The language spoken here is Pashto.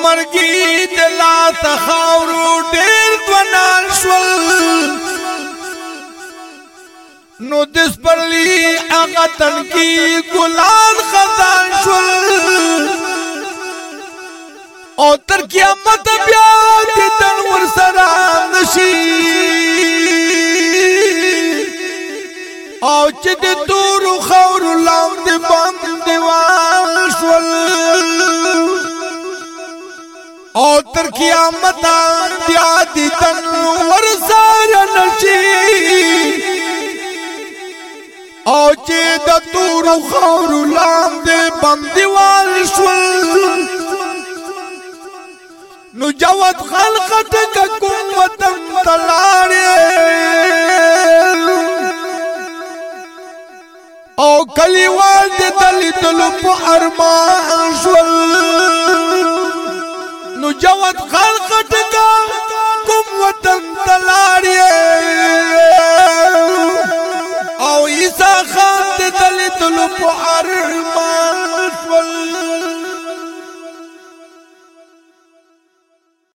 مرگی دلا تخاورو دیر دونان شول نو دس پرلی آغا تنکی گلان خزان شول او تر قیامت بیا دیدن ورسران نشی او چه دی دورو خورو لام دی بند دیوان شول او تر قیامت بیا دیدن ورسران نشی او چه دی دورو خورو لام دی بند دیوان شول نو جواد خلقت کا قوتن تلاڑے او کلیوال دی دلی دلو پا ارمان شول نو جواد خلقت کا قوتن تلاڑے او عیسیٰ خان دی دلی دلو پا ارمان